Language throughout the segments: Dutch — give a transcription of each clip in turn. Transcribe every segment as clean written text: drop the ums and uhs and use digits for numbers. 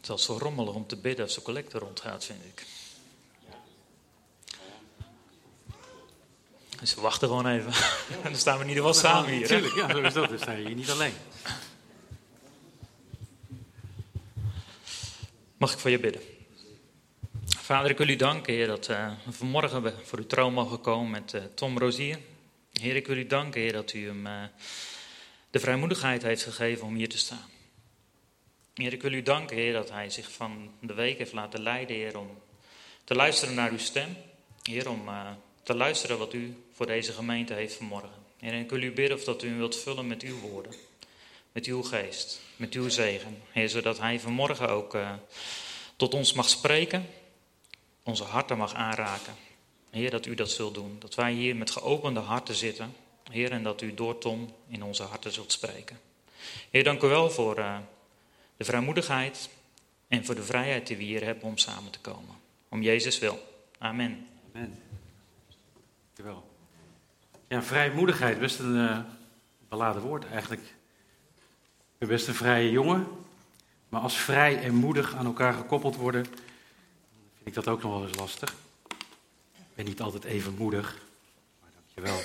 Het is zo rommelig om te bidden als de collecte rondgaat, vind ik. Dus we wachten gewoon even. En dan staan we in ieder geval samen hier. Natuurlijk, ja, zo is dat. Dan sta je hier niet alleen. Mag ik voor je bidden? Vader, ik wil u danken, Heer, dat we vanmorgen voor uw trouw mogen komen met Tom Rozier. Heer, ik wil u danken, Heer, dat u hem de vrijmoedigheid heeft gegeven om hier te staan. Heer, ik wil u danken, Heer, dat hij zich van de week heeft laten leiden, Heer, om te luisteren naar uw stem. Heer, om te luisteren wat u voor deze gemeente heeft vanmorgen. Heer, en ik wil u bidden of dat u hem wilt vullen met uw woorden, met uw geest, met uw zegen. Heer, zodat hij vanmorgen ook tot ons mag spreken, onze harten mag aanraken. Heer, dat u dat zult doen. Dat wij hier met geopende harten zitten. Heer, en dat u door Tom in onze harten zult spreken. Heer, dank u wel voor de vrijmoedigheid en voor de vrijheid die we hier hebben om samen te komen. Om Jezus wil. Amen. Amen. Dankjewel. Ja, vrijmoedigheid, best een beladen woord eigenlijk. Ik ben best een vrije jongen. Maar als vrij en moedig aan elkaar gekoppeld worden, vind ik dat ook nog wel eens lastig. Ik ben niet altijd even moedig, maar dankjewel.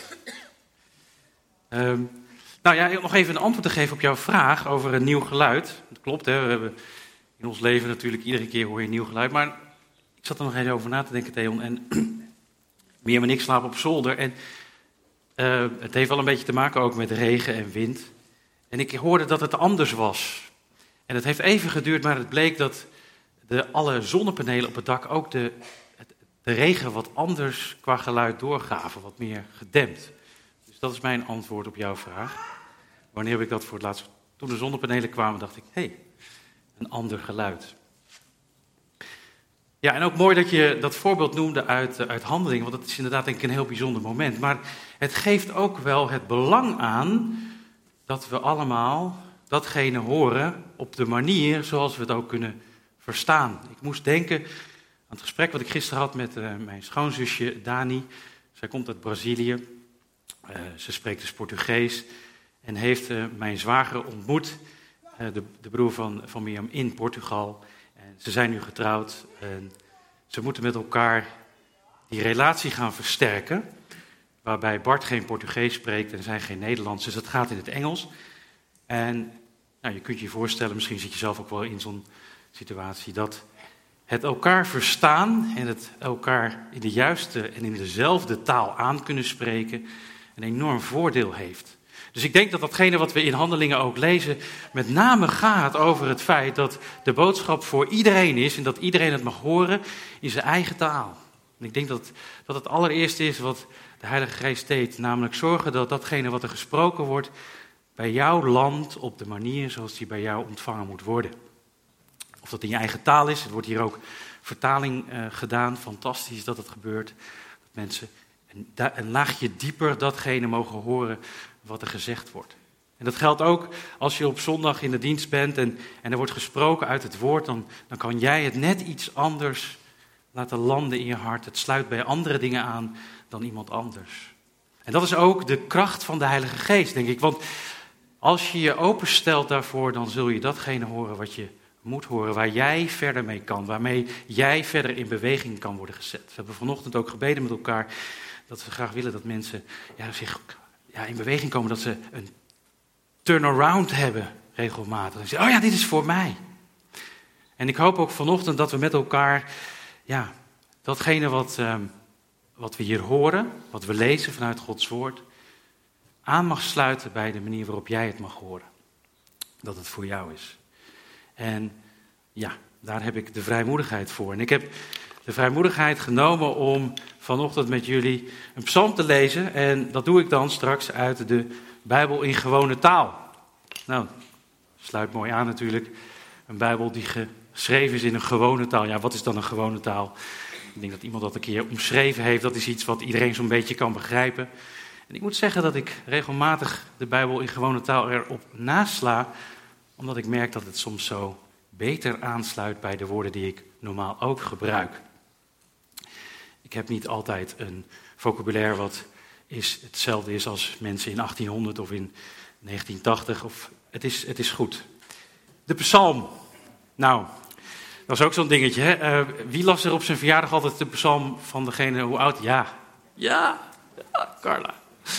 Nou ja, nog even een antwoord te geven op jouw vraag over een nieuw geluid. Dat klopt, hè? We hebben in ons leven natuurlijk iedere keer hoor je een nieuw geluid. Maar ik zat er nog even over na te denken, Theon. En Mirjam en ik slapen op zolder. En het heeft wel een beetje te maken ook met regen en wind. En ik hoorde dat het anders was. En het heeft even geduurd, maar het bleek dat alle zonnepanelen op het dak ook de regen wat anders qua geluid doorgaven. Wat meer gedempt. Dus dat is mijn antwoord op jouw vraag. Wanneer heb ik dat voor het laatst? Toen de zonnepanelen kwamen dacht ik, hé, een ander geluid. Ja, en ook mooi dat je dat voorbeeld noemde uit Handelingen, want dat is inderdaad denk ik een heel bijzonder moment. Maar het geeft ook wel het belang aan dat we allemaal datgene horen op de manier zoals we het ook kunnen verstaan. Ik moest denken aan het gesprek wat ik gisteren had met mijn schoonzusje Dani. Zij komt uit Brazilië. Ze spreekt dus Portugees en heeft mijn zwager ontmoet, de broer van Mirjam, in Portugal. En ze zijn nu getrouwd en ze moeten met elkaar die relatie gaan versterken. Waarbij Bart geen Portugees spreekt en zij geen Nederlands, dus dat gaat in het Engels. En nou, je kunt je voorstellen, misschien zit je zelf ook wel in zo'n situatie, dat het elkaar verstaan en het elkaar in de juiste en in dezelfde taal aan kunnen spreken een enorm voordeel heeft. Dus ik denk dat datgene wat we in Handelingen ook lezen met name gaat over het feit dat de boodschap voor iedereen is en dat iedereen het mag horen in zijn eigen taal. En ik denk dat het allereerste is wat de Heilige Geest deed, namelijk zorgen dat datgene wat er gesproken wordt bij jou landt op de manier zoals die bij jou ontvangen moet worden. Of dat in je eigen taal is, er wordt hier ook vertaling gedaan, fantastisch dat het gebeurt. Dat mensen een laagje dieper datgene mogen horen wat er gezegd wordt. En dat geldt ook als je op zondag in de dienst bent en er wordt gesproken uit het woord, dan kan jij het net iets anders laten landen in je hart. Het sluit bij andere dingen aan dan iemand anders. En dat is ook de kracht van de Heilige Geest, denk ik. Want als je je openstelt daarvoor, dan zul je datgene horen wat je moet horen, waar jij verder mee kan, waarmee jij verder in beweging kan worden gezet. We hebben vanochtend ook gebeden met elkaar dat we graag willen dat mensen zich in beweging komen, dat ze een turnaround hebben regelmatig. En zeggen, oh ja, dit is voor mij. En ik hoop ook vanochtend dat we met elkaar datgene wat we hier horen, wat we lezen vanuit Gods woord, aan mag sluiten bij de manier waarop jij het mag horen. Dat het voor jou is. En ja, daar heb ik de vrijmoedigheid voor. En ik heb de vrijmoedigheid genomen om vanochtend met jullie een psalm te lezen. En dat doe ik dan straks uit de Bijbel in gewone taal. Nou, sluit mooi aan natuurlijk. Een Bijbel die geschreven is in een gewone taal. Ja, wat is dan een gewone taal? Ik denk dat iemand dat een keer omschreven heeft. Dat is iets wat iedereen zo'n beetje kan begrijpen. En ik moet zeggen dat ik regelmatig de Bijbel in gewone taal erop nasla, omdat ik merk dat het soms zo beter aansluit bij de woorden die ik normaal ook gebruik. Ik heb niet altijd een vocabulaire wat hetzelfde is als mensen in 1800 of in 1980. Het is goed. De psalm. Nou, Dat is ook zo'n dingetje, hè? Wie las er op zijn verjaardag altijd de psalm van degene, hoe oud? Ja, Carla.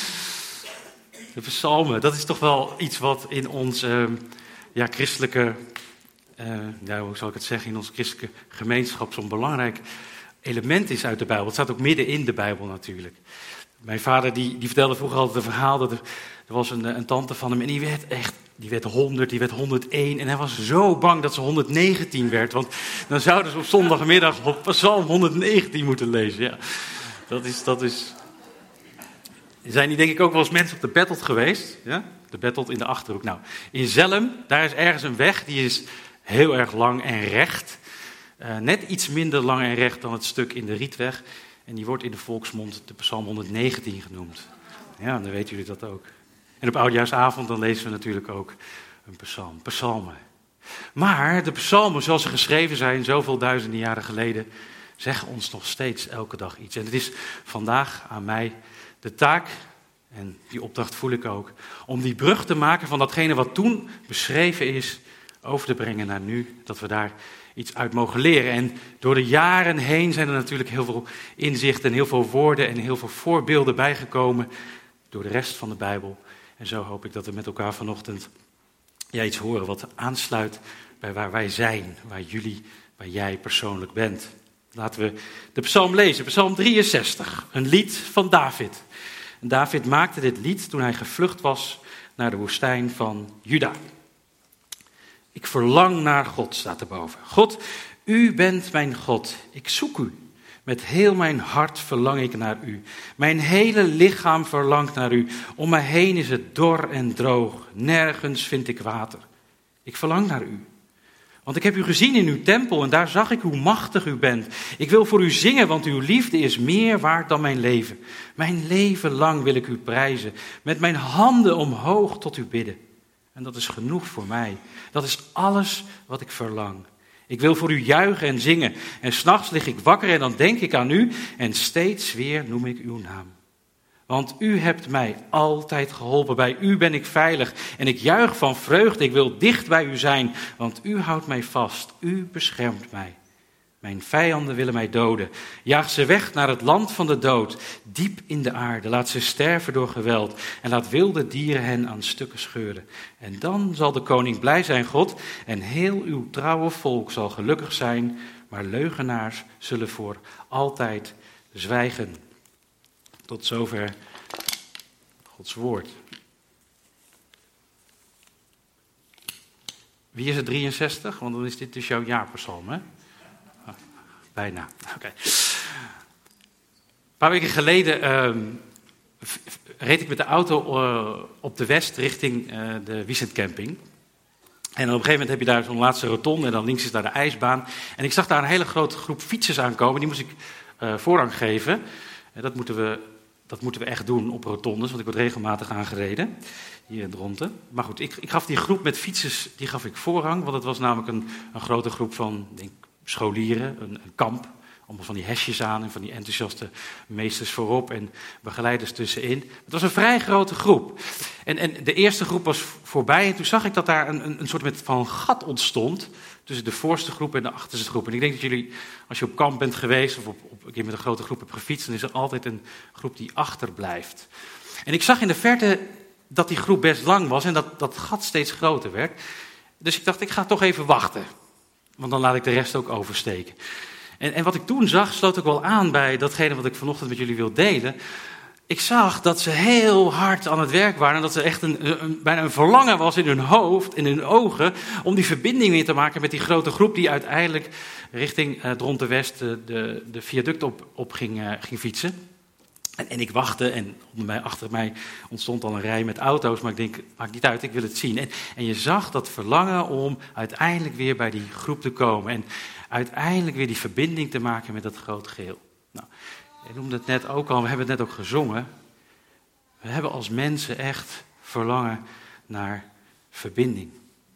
De psalmen, dat is toch wel iets wat in ons christelijke, hoe zal ik het zeggen, in onze christelijke gemeenschap zo'n belangrijk element is uit de Bijbel. Het staat ook midden in de Bijbel natuurlijk. Mijn vader die vertelde vroeger altijd een verhaal, dat er was een tante van hem en die werd 100, die werd 101 en hij was zo bang dat ze 119 werd, want dan zouden ze op zondagmiddag op Psalm 119 moeten lezen. Ja, dat is. Zijn die denk ik ook wel eens mensen op de Bettelt geweest? Ja? De Bettelt in de Achterhoek. Nou, in Zelhem, daar is ergens een weg, die is heel erg lang en recht. Net iets minder lang en recht dan het stuk in de Rietweg. En die wordt in de volksmond de Psalm 119 genoemd. Ja, dan weten jullie dat ook. En op Oudejaarsavond dan lezen we natuurlijk ook een psalm. Psalmen. Maar de psalmen zoals ze geschreven zijn, zoveel duizenden jaren geleden, zeggen ons nog steeds elke dag iets. En het is vandaag aan mij de taak, en die opdracht voel ik ook, om die brug te maken van datgene wat toen beschreven is, over te brengen naar nu, dat we daar iets uit mogen leren. En door de jaren heen zijn er natuurlijk heel veel inzichten en heel veel woorden en heel veel voorbeelden bijgekomen door de rest van de Bijbel. En zo hoop ik dat we met elkaar vanochtend iets horen wat aansluit bij waar wij zijn, waar jij persoonlijk bent. Laten we de psalm lezen, psalm 63, een lied van David. En David maakte dit lied toen hij gevlucht was naar de woestijn van Juda. Ik verlang naar God, staat erboven. God, u bent mijn God, ik zoek u. Met heel mijn hart verlang ik naar u. Mijn hele lichaam verlangt naar u. Om mij heen is het dor en droog, nergens vind ik water. Ik verlang naar u. Want ik heb u gezien in uw tempel en daar zag ik hoe machtig u bent. Ik wil voor u zingen, want uw liefde is meer waard dan mijn leven. Mijn leven lang wil ik u prijzen, met mijn handen omhoog tot u bidden. En dat is genoeg voor mij. Dat is alles wat ik verlang. Ik wil voor u juichen en zingen. En 's nachts lig ik wakker en dan denk ik aan u. En steeds weer noem ik uw naam. Want u hebt mij altijd geholpen. Bij u ben ik veilig. En ik juich van vreugde. Ik wil dicht bij u zijn. Want u houdt mij vast. U beschermt mij. Mijn vijanden willen mij doden. Jaag ze weg naar het land van de dood. Diep in de aarde. Laat ze sterven door geweld. En laat wilde dieren hen aan stukken scheuren. En dan zal de koning blij zijn, God. En heel uw trouwe volk zal gelukkig zijn. Maar leugenaars zullen voor altijd zwijgen. Tot zover Gods woord. Wie is het 63? Want dan is dit dus jouw jaarpsalm, hè? Bijna, oké. Een paar weken geleden reed ik met de auto op de west richting de Wiesentcamping. En op een gegeven moment heb je daar zo'n laatste rotonde en dan links is daar de ijsbaan. En ik zag daar een hele grote groep fietsers aankomen, die moest ik voorrang geven. Dat moeten we echt doen op rotondes, want ik word regelmatig aangereden hier in Dronten. Maar goed, ik gaf die groep met fietsers, die gaf ik voorrang, want het was namelijk een grote groep van, denk scholieren, een kamp, allemaal van die hesjes aan en van die enthousiaste meesters voorop en begeleiders tussenin. Het was een vrij grote groep. En de eerste groep was voorbij en toen zag ik dat daar een soort van gat ontstond tussen de voorste groep en de achterste groep. En ik denk dat jullie, als je op kamp bent geweest of een keer met een grote groep hebt gefietst, dan is er altijd een groep die achterblijft. En ik zag in de verte dat die groep best lang was en dat gat steeds groter werd. Dus ik dacht, ik ga toch even wachten. Want dan laat ik de rest ook oversteken. En wat ik toen zag, sloot ook wel aan bij datgene wat ik vanochtend met jullie wil delen. Ik zag dat ze heel hard aan het werk waren. En dat er echt bijna een verlangen was in hun hoofd, in hun ogen, om die verbinding weer te maken met die grote groep die uiteindelijk richting Dronten West de viaduct op ging fietsen. En ik wachtte en achter mij ontstond al een rij met auto's, maar ik denk, maakt niet uit, ik wil het zien. En je zag dat verlangen om uiteindelijk weer bij die groep te komen en uiteindelijk weer die verbinding te maken met dat groot geheel. Nou, ik noemde het net ook al, we hebben het net ook gezongen. We hebben als mensen echt verlangen naar verbinding.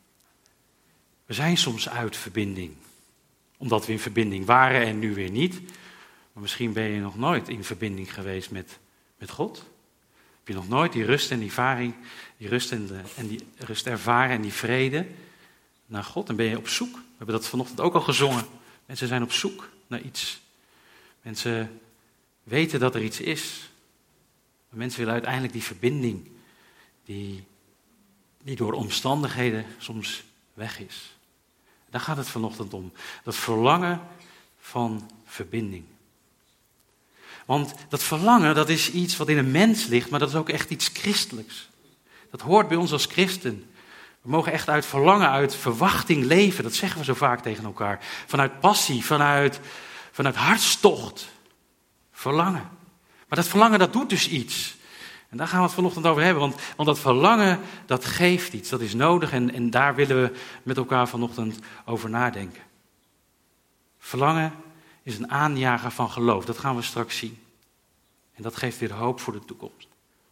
We zijn soms uit verbinding, omdat we in verbinding waren en nu weer niet. Maar misschien ben je nog nooit in verbinding geweest met God. Heb je nog nooit die rust en die rust ervaren en die vrede. naar God en ben je op zoek? We hebben dat vanochtend ook al gezongen. Mensen zijn op zoek naar iets. Mensen weten dat er iets is. Mensen willen uiteindelijk die verbinding die door omstandigheden soms weg is. Daar gaat het vanochtend om. Dat verlangen van verbinding. Want dat verlangen, dat is iets wat in een mens ligt, maar dat is ook echt iets christelijks. Dat hoort bij ons als christen. We mogen echt uit verlangen, uit verwachting leven. Dat zeggen we zo vaak tegen elkaar. Vanuit passie, vanuit hartstocht. Verlangen. Maar dat verlangen, dat doet dus iets. En daar gaan we het vanochtend over hebben. Want dat verlangen, dat geeft iets. Dat is nodig en daar willen we met elkaar vanochtend over nadenken. Verlangen is een aanjager van geloof. Dat gaan we straks zien. En dat geeft weer hoop voor de toekomst.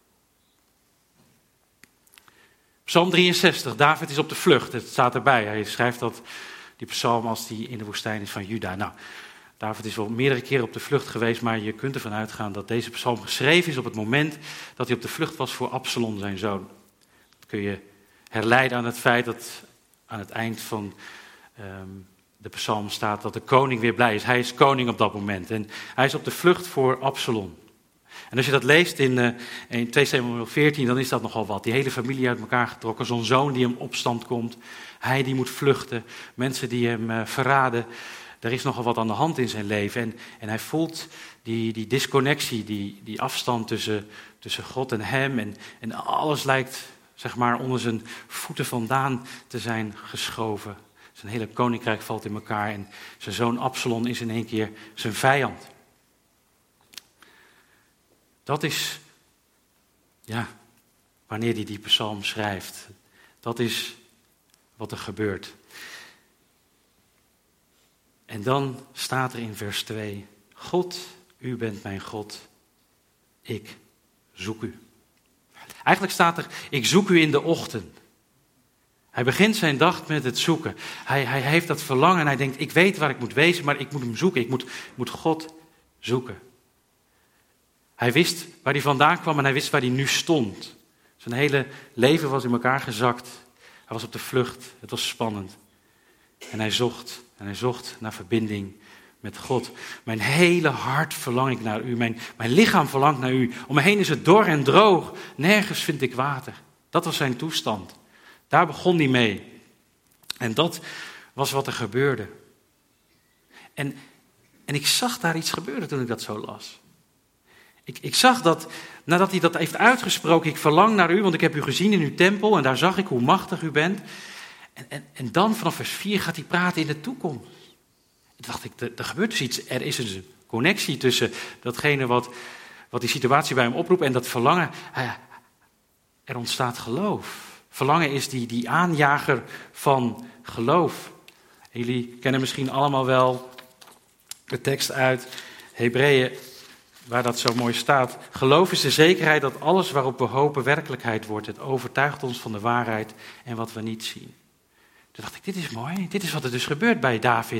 Psalm 63, David is op de vlucht. Het staat erbij. Hij schrijft die psalm als hij in de woestijn is van Juda. Nou, David is wel meerdere keren op de vlucht geweest, maar je kunt ervan uitgaan dat deze psalm geschreven is op het moment dat hij op de vlucht was voor Absalom, zijn zoon. Dat kun je herleiden aan het feit dat aan het eind van de psalm staat dat de koning weer blij is. Hij is koning op dat moment en hij is op de vlucht voor Absalom. En als je dat leest in 2 Samuel 14, dan is dat nogal wat. Die hele familie uit elkaar getrokken, zo'n zoon die in opstand komt, hij die moet vluchten, mensen die hem verraden. Er is nogal wat aan de hand in zijn leven en hij voelt die disconnectie, die afstand tussen God en hem. En alles lijkt, zeg maar, onder zijn voeten vandaan te zijn geschoven. Zijn hele koninkrijk valt in elkaar en zijn zoon Absalom is in één keer zijn vijand. Dat is, wanneer hij die psalm schrijft. Dat is wat er gebeurt. En dan staat er in vers 2, God, u bent mijn God, ik zoek u. Eigenlijk staat er, ik zoek u in de ochtend. Hij begint zijn dag met het zoeken. Hij heeft dat verlangen en hij denkt, ik weet waar ik moet wezen, maar ik moet hem zoeken. Ik moet God zoeken. Hij wist waar hij vandaan kwam en hij wist waar hij nu stond. Zijn hele leven was in elkaar gezakt. Hij was op de vlucht, het was spannend. En hij zocht naar verbinding met God. Mijn hele hart verlang ik naar u. Mijn lichaam verlangt naar u. Om me heen is het dor en droog. Nergens vind ik water. Dat was zijn toestand. Daar begon hij mee. En dat was wat er gebeurde. En ik zag daar iets gebeuren toen ik dat zo las. Ik zag dat, nadat hij dat heeft uitgesproken, ik verlang naar u, want ik heb u gezien in uw tempel en daar zag ik hoe machtig u bent. En dan vanaf vers 4 gaat hij praten in de toekomst. Toen dacht ik, er gebeurt dus iets. Er is dus een connectie tussen datgene wat die situatie bij hem oproept en dat verlangen. Er ontstaat geloof. Verlangen is die aanjager van geloof. En jullie kennen misschien allemaal wel de tekst uit Hebreeën, waar dat zo mooi staat. Geloof is de zekerheid dat alles waarop we hopen werkelijkheid wordt. Het overtuigt ons van de waarheid en wat we niet zien. Toen dacht ik, dit is mooi. Dit is wat er dus gebeurt bij David.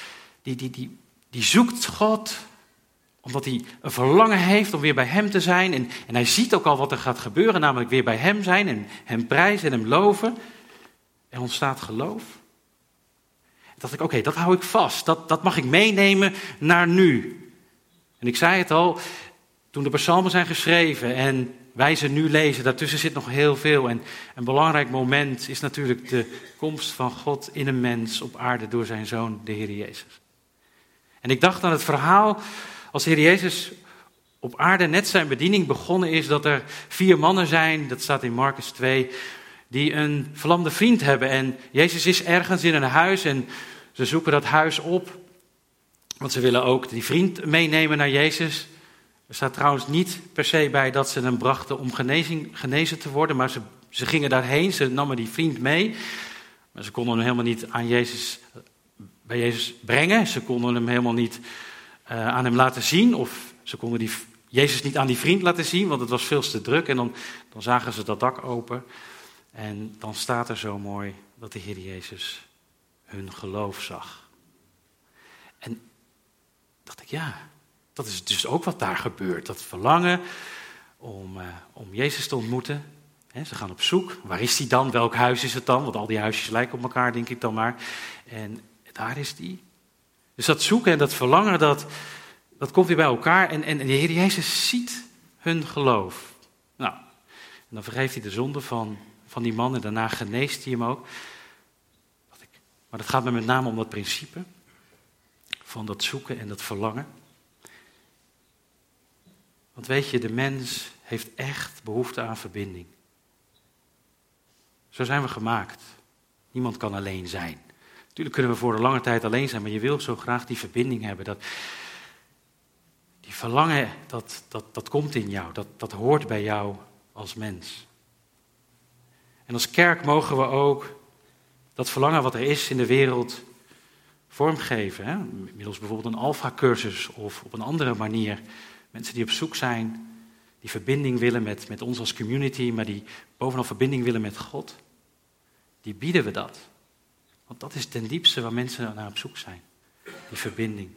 Die zoekt God, omdat hij een verlangen heeft om weer bij hem te zijn. En hij ziet ook al wat er gaat gebeuren, namelijk weer bij hem zijn en hem prijzen en hem loven. Er ontstaat geloof. Toen dacht ik, oké, dat hou ik vast. Dat mag ik meenemen naar nu. En ik zei het al, toen de psalmen zijn geschreven en wij ze nu lezen, daartussen zit nog heel veel. En een belangrijk moment is natuurlijk de komst van God in een mens op aarde door zijn Zoon, de Heer Jezus. En ik dacht aan het verhaal als de Heer Jezus op aarde net zijn bediening begonnen is, dat er 4 mannen zijn, dat staat in Markus 2, die een verlamde vriend hebben. En Jezus is ergens in een huis en ze zoeken dat huis op. Want ze willen ook die vriend meenemen naar Jezus. Er staat trouwens niet per se bij dat ze hem brachten om genezen te worden. Maar ze gingen daarheen, ze namen die vriend mee. Maar ze konden hem helemaal niet bij Jezus brengen. Ze konden hem helemaal niet aan hem laten zien. Of ze konden Jezus niet aan die vriend laten zien, want het was veel te druk. En dan zagen ze dat dak open. En dan staat er zo mooi dat de Heer Jezus hun geloof zag. En dacht ik, dat is dus ook wat daar gebeurt. Dat verlangen om Jezus te ontmoeten. Ze gaan op zoek. Waar is die dan? Welk huis is het dan? Want al die huisjes lijken op elkaar, denk ik dan maar. En daar is die. Dus dat zoeken en dat verlangen, dat komt weer bij elkaar. En de Heer Jezus ziet hun geloof. Nou, en dan vergeeft hij de zonde van die man en daarna geneest hij hem ook. Maar dat gaat me met name om dat principe van dat zoeken en dat verlangen. Want weet je, de mens heeft echt behoefte aan verbinding. Zo zijn we gemaakt. Niemand kan alleen zijn. Natuurlijk kunnen we voor een lange tijd alleen zijn, maar je wil zo graag die verbinding hebben. Die verlangen, dat komt in jou. Dat hoort bij jou als mens. En als kerk mogen we ook dat verlangen wat er is in de wereld vormgeven. Hè? Middels bijvoorbeeld een alpha-cursus of op een andere manier. Mensen die op zoek zijn, die verbinding willen met ons als community, maar die bovenal verbinding willen met God. Die bieden we dat. Want dat is ten diepste waar mensen naar op zoek zijn. Die verbinding.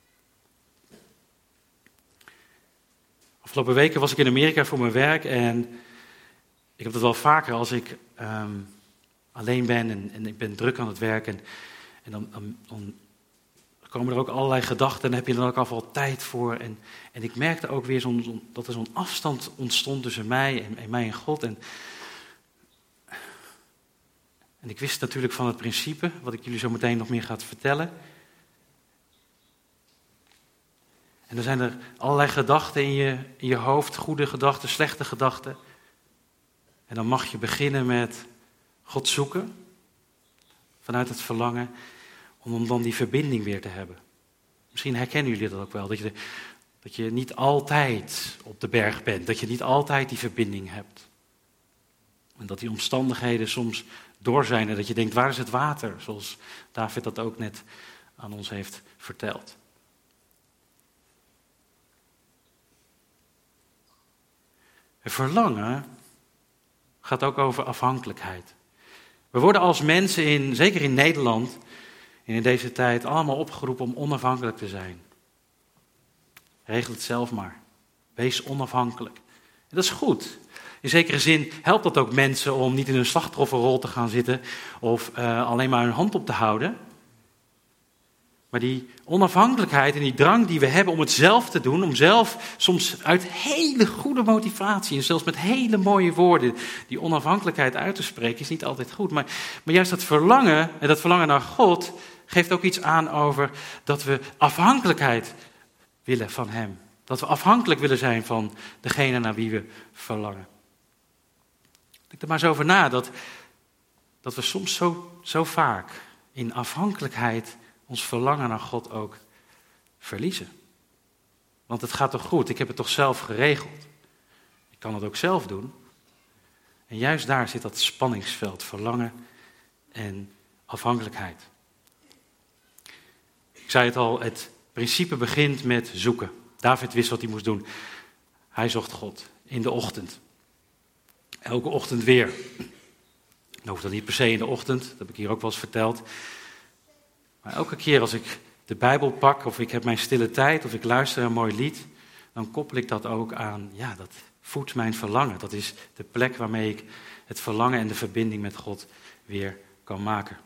Afgelopen weken was ik in Amerika voor mijn werk en ik heb dat wel vaker als ik alleen ben en ik ben druk aan het werk en dan komen er ook allerlei gedachten en daar heb je dan ook al tijd voor. En ik merkte ook weer dat er zo'n afstand ontstond tussen mij en mij en God. En ik wist natuurlijk van het principe, wat ik jullie zo meteen nog meer ga vertellen. En dan zijn er allerlei gedachten in je hoofd, goede gedachten, slechte gedachten. En dan mag je beginnen met God zoeken, vanuit het verlangen, om dan die verbinding weer te hebben. Misschien herkennen jullie dat ook wel, dat je niet altijd op de berg bent, dat je niet altijd die verbinding hebt. En dat die omstandigheden soms door zijn en dat je denkt, waar is het water? Zoals David dat ook net aan ons heeft verteld. Het verlangen gaat ook over afhankelijkheid. We worden als mensen, zeker in Nederland, en in deze tijd, allemaal opgeroepen om onafhankelijk te zijn. Regel het zelf maar. Wees onafhankelijk. En dat is goed. In zekere zin helpt dat ook mensen om niet in een slachtofferrol te gaan zitten of alleen maar hun hand op te houden. Maar die onafhankelijkheid en die drang die we hebben om het zelf te doen, om zelf soms uit hele goede motivatie en zelfs met hele mooie woorden die onafhankelijkheid uit te spreken, is niet altijd goed. Maar juist dat verlangen en dat verlangen naar God geeft ook iets aan over dat we afhankelijkheid willen van Hem. Dat we afhankelijk willen zijn van degene naar wie we verlangen. Denk er maar eens over na dat we soms zo vaak in afhankelijkheid ons verlangen naar God ook verliezen. Want het gaat toch goed, ik heb het toch zelf geregeld. Ik kan het ook zelf doen. En juist daar zit dat spanningsveld, verlangen en afhankelijkheid. Ik zei het al, het principe begint met zoeken. David wist wat hij moest doen. Hij zocht God in de ochtend. Elke ochtend weer. Dat hoeft dan niet per se in de ochtend, dat heb ik hier ook wel eens verteld. Maar elke keer als ik de Bijbel pak, of ik heb mijn stille tijd, of ik luister een mooi lied, dan koppel ik dat ook aan, ja, dat voedt mijn verlangen. Dat is de plek waarmee ik het verlangen en de verbinding met God weer kan maken.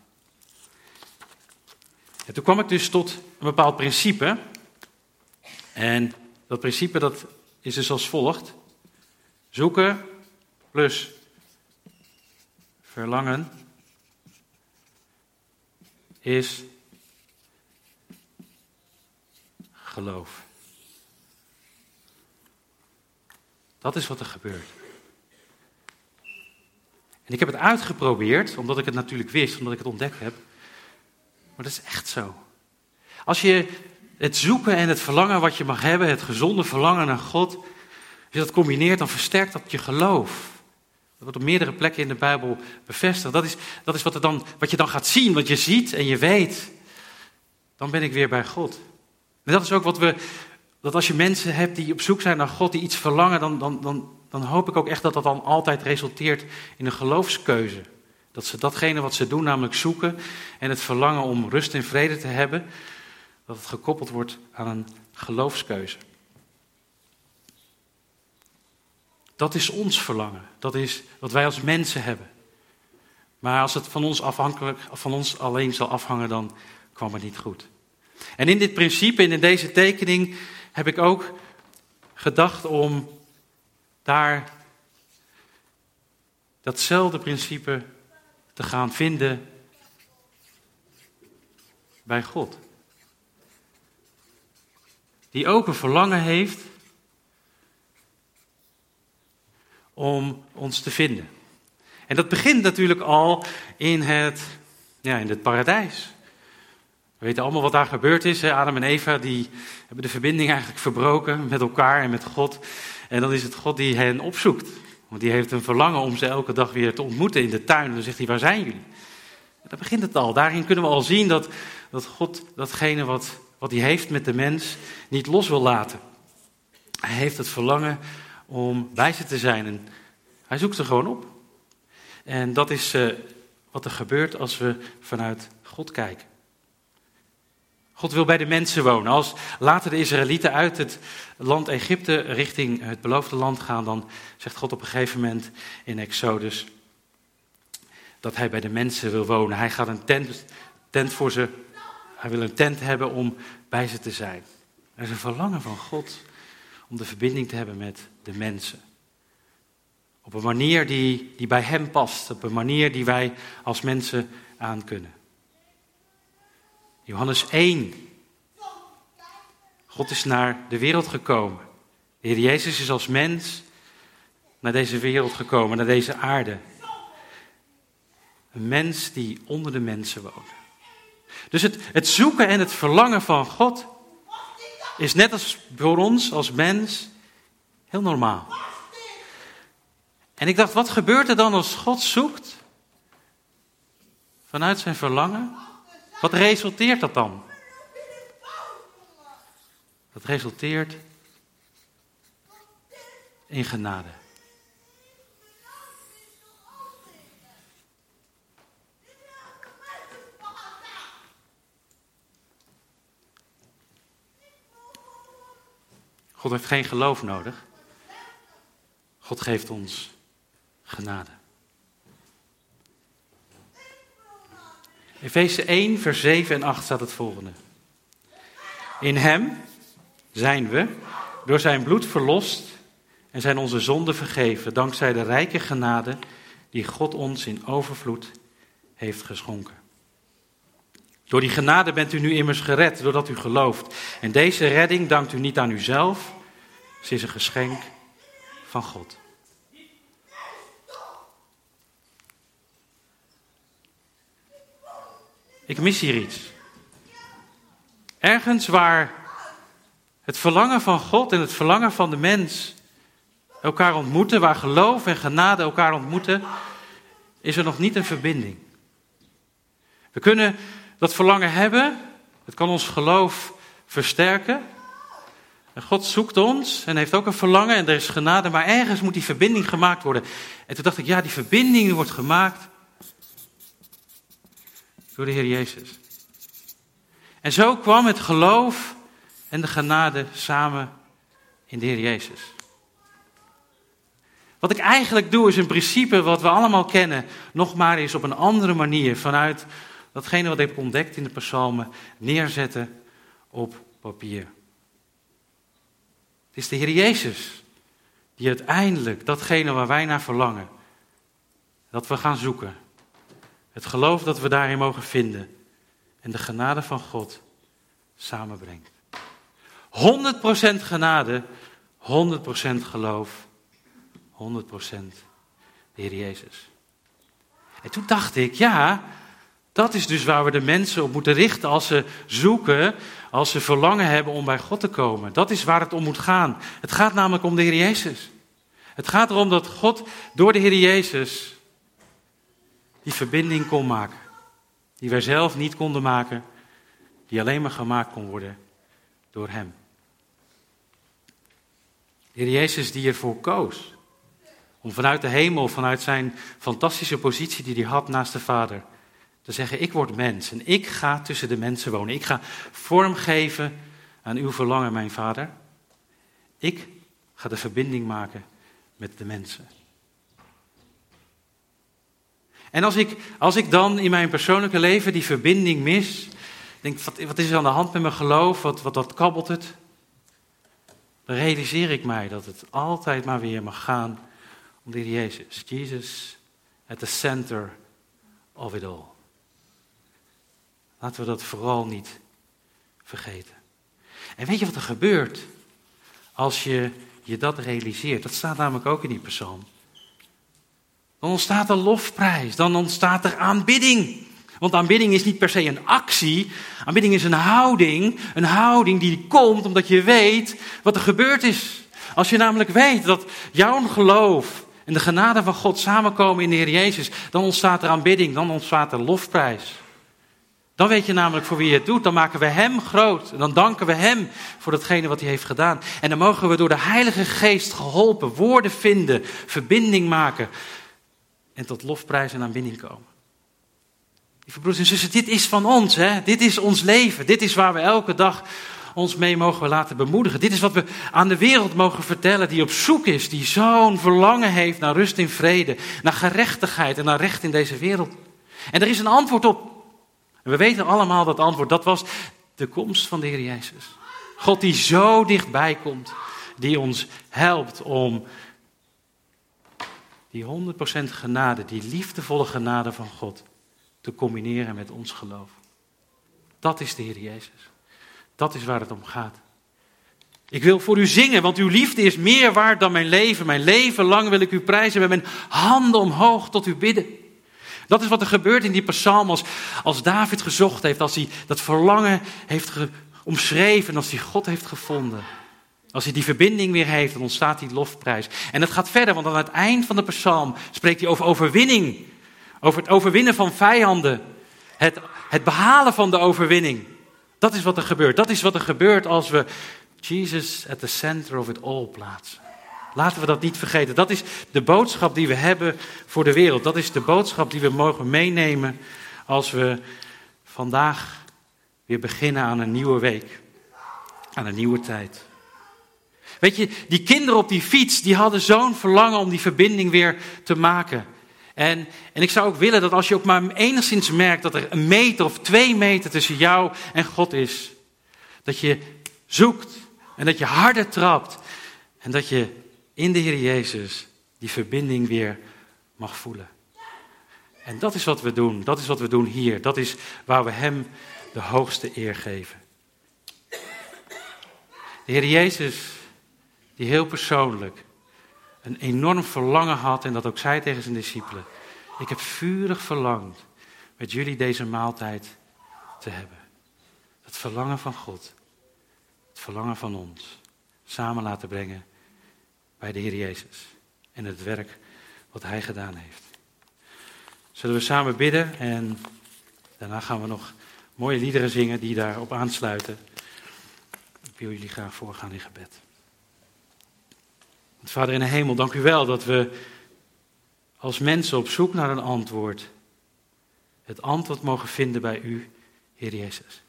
En toen kwam ik dus tot een bepaald principe. En dat principe dat is dus als volgt. Zoeken plus verlangen is geloof. Dat is wat er gebeurt. En ik heb het uitgeprobeerd, omdat ik het natuurlijk wist, omdat ik het ontdekt heb. Maar dat is echt zo. Als je het zoeken en het verlangen wat je mag hebben, het gezonde verlangen naar God, als je dat combineert, dan versterkt dat je geloof. Dat wordt op meerdere plekken in de Bijbel bevestigd. Dat is wat je dan gaat zien, wat je ziet en je weet. Dan ben ik weer bij God. En dat is ook dat als je mensen hebt die op zoek zijn naar God, die iets verlangen, dan hoop ik ook echt dat dat dan altijd resulteert in een geloofskeuze. Dat ze datgene wat ze doen, namelijk zoeken en het verlangen om rust en vrede te hebben, dat het gekoppeld wordt aan een geloofskeuze. Dat is ons verlangen. Dat is wat wij als mensen hebben. Maar als het van ons alleen zal afhangen, dan kwam het niet goed. En in dit principe en in deze tekening heb ik ook gedacht om daar datzelfde principe te gaan vinden bij God. Die ook een verlangen heeft om ons te vinden. En dat begint natuurlijk al in het paradijs. We weten allemaal wat daar gebeurd is. Hè? Adam en Eva die hebben de verbinding eigenlijk verbroken met elkaar en met God. En dan is het God die hen opzoekt. Want die heeft een verlangen om ze elke dag weer te ontmoeten in de tuin. En dan zegt hij, waar zijn jullie? En daar begint het al. Daarin kunnen we al zien dat God datgene wat hij heeft met de mens niet los wil laten. Hij heeft het verlangen om bij ze te zijn. En hij zoekt ze gewoon op. En dat is wat er gebeurt als we vanuit God kijken. God wil bij de mensen wonen. Als later de Israëlieten uit het land Egypte richting het beloofde land gaan, dan zegt God op een gegeven moment in Exodus dat hij bij de mensen wil wonen. Hij gaat een tent voor ze, hij wil een tent hebben om bij ze te zijn. Er is een verlangen van God om de verbinding te hebben met de mensen. Op een manier die bij hem past, op een manier die wij als mensen aan kunnen. Johannes 1. God is naar de wereld gekomen. De Heer Jezus is als mens naar deze wereld gekomen, naar deze aarde. Een mens die onder de mensen woont. Dus het zoeken en het verlangen van God is net als voor ons als mens heel normaal. En ik dacht, wat gebeurt er dan als God zoekt vanuit zijn verlangen? Wat resulteert dat dan? Dat resulteert in genade. God heeft geen geloof nodig. God geeft ons genade. Efeze 1, vers 7 en 8 staat het volgende. In hem zijn we door zijn bloed verlost en zijn onze zonden vergeven, dankzij de rijke genade die God ons in overvloed heeft geschonken. Door die genade bent u nu immers gered, doordat u gelooft. En deze redding dankt u niet aan uzelf, ze is een geschenk van God. Ik mis hier iets. Ergens waar het verlangen van God en het verlangen van de mens elkaar ontmoeten, waar geloof en genade elkaar ontmoeten, is er nog niet een verbinding. We kunnen dat verlangen hebben, het kan ons geloof versterken. En God zoekt ons en heeft ook een verlangen en er is genade, maar ergens moet die verbinding gemaakt worden. En toen dacht ik, ja, die verbinding wordt gemaakt door de Heer Jezus. En zo kwam het geloof en de genade samen in de Heer Jezus. Wat ik eigenlijk doe is een principe wat we allemaal kennen, nog maar eens op een andere manier vanuit datgene wat ik heb ontdekt in de psalmen neerzetten op papier. Het is de Heer Jezus die uiteindelijk datgene waar wij naar verlangen, dat we gaan zoeken. Het geloof dat we daarin mogen vinden en de genade van God samenbrengt. 100% genade, 100% geloof, 100% de Heer Jezus. En toen dacht ik, ja, dat is dus waar we de mensen op moeten richten als ze zoeken, als ze verlangen hebben om bij God te komen. Dat is waar het om moet gaan. Het gaat namelijk om de Heer Jezus. Het gaat erom dat God door de Heer Jezus die verbinding kon maken. Die wij zelf niet konden maken, die alleen maar gemaakt kon worden door Hem. De Heer Jezus die ervoor koos om vanuit de hemel, vanuit zijn fantastische positie die hij had naast de Vader, te zeggen, ik word mens en ik ga tussen de mensen wonen. Ik ga vorm geven aan uw verlangen, mijn Vader. Ik ga de verbinding maken met de mensen. En als ik dan in mijn persoonlijke leven die verbinding mis, denk, wat is er aan de hand met mijn geloof, wat kabbelt het? Dan realiseer ik mij dat het altijd maar weer mag gaan om de Heer Jezus. Jesus at the center of it all. Laten we dat vooral niet vergeten. En weet je wat er gebeurt als je dat realiseert? Dat staat namelijk ook in die psalm. Dan ontstaat er lofprijs, dan ontstaat er aanbidding. Want aanbidding is niet per se een actie, aanbidding is een houding die komt omdat je weet wat er gebeurd is. Als je namelijk weet dat jouw geloof en de genade van God samenkomen in de Heer Jezus, dan ontstaat er aanbidding, dan ontstaat er lofprijs. Dan weet je namelijk voor wie je het doet, dan maken we Hem groot. En dan danken we Hem voor datgene wat Hij heeft gedaan. En dan mogen we door de Heilige Geest geholpen woorden vinden, verbinding maken en tot lofprijs en aanbidding komen. Lieve broers en zussen, dit is van ons, hè? Dit is ons leven. Dit is waar we elke dag ons mee mogen laten bemoedigen. Dit is wat we aan de wereld mogen vertellen die op zoek is, die zo'n verlangen heeft naar rust en vrede, naar gerechtigheid en naar recht in deze wereld. En er is een antwoord op. En we weten allemaal dat antwoord, dat was de komst van de Heer Jezus. God die zo dichtbij komt, die ons helpt om die 100% genade, die liefdevolle genade van God te combineren met ons geloof. Dat is de Heer Jezus. Dat is waar het om gaat. Ik wil voor u zingen, want uw liefde is meer waard dan mijn leven. Mijn leven lang wil ik u prijzen met mijn handen omhoog tot u bidden. Dat is wat er gebeurt in die psalm als David gezocht heeft, als hij dat verlangen heeft omschreven, als hij God heeft gevonden. Als hij die verbinding weer heeft, dan ontstaat die lofprijs. En het gaat verder, want aan het eind van de psalm spreekt hij over overwinning. Over het overwinnen van vijanden. Het behalen van de overwinning. Dat is wat er gebeurt. Dat is wat er gebeurt als we Jesus at the center of it all plaatsen. Laten we dat niet vergeten. Dat is de boodschap die we hebben voor de wereld. Dat is de boodschap die we mogen meenemen als we vandaag weer beginnen aan een nieuwe week. Aan een nieuwe tijd. Weet je, die kinderen op die fiets, die hadden zo'n verlangen om die verbinding weer te maken. En ik zou ook willen dat als je ook maar enigszins merkt dat er 1 meter of 2 meter tussen jou en God is. Dat je zoekt en dat je harder trapt. En dat je in de Heer Jezus die verbinding weer mag voelen. En dat is wat we doen. Dat is wat we doen hier. Dat is waar we Hem de hoogste eer geven. De Heer Jezus, die heel persoonlijk een enorm verlangen had en dat ook zei tegen zijn discipelen. Ik heb vurig verlangd met jullie deze maaltijd te hebben. Het verlangen van God, het verlangen van ons, samen laten brengen bij de Heer Jezus en het werk wat Hij gedaan heeft. Zullen we samen bidden en daarna gaan we nog mooie liederen zingen die daarop aansluiten. Ik wil jullie graag voorgaan in gebed. Vader in de hemel, dank u wel dat we als mensen op zoek naar een antwoord, het antwoord mogen vinden bij u, Heer Jezus.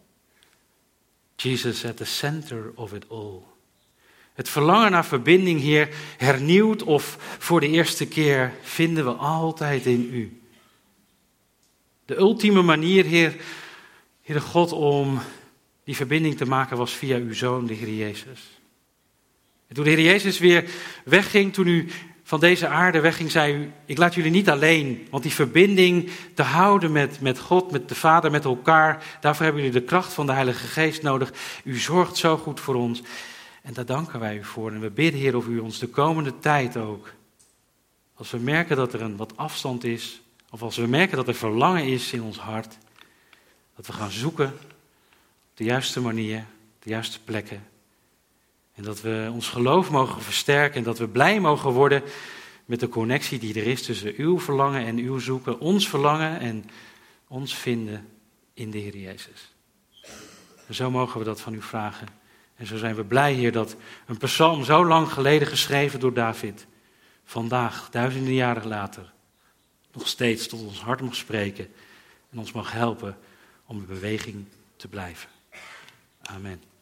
Jesus at the center of it all. Het verlangen naar verbinding, Heer, hernieuwd of voor de eerste keer, vinden we altijd in u. De ultieme manier, Heere God, om die verbinding te maken was via uw Zoon, de Heer Jezus. En toen de Heer Jezus weer wegging, toen u van deze aarde wegging, zei u, ik laat jullie niet alleen. Want die verbinding te houden met God, met de Vader, met elkaar, daarvoor hebben jullie de kracht van de Heilige Geest nodig. U zorgt zo goed voor ons. En daar danken wij u voor. En we bidden, Heer, of u ons de komende tijd ook, als we merken dat er een wat afstand is, of als we merken dat er verlangen is in ons hart, dat we gaan zoeken op de juiste manier, de juiste plekken. En dat we ons geloof mogen versterken en dat we blij mogen worden met de connectie die er is tussen uw verlangen en uw zoeken, ons verlangen en ons vinden in de Heer Jezus. En zo mogen we dat van u vragen. En zo zijn we blij, Heer, dat een psalm zo lang geleden geschreven door David, vandaag, duizenden jaren later, nog steeds tot ons hart mag spreken en ons mag helpen om in beweging te blijven. Amen.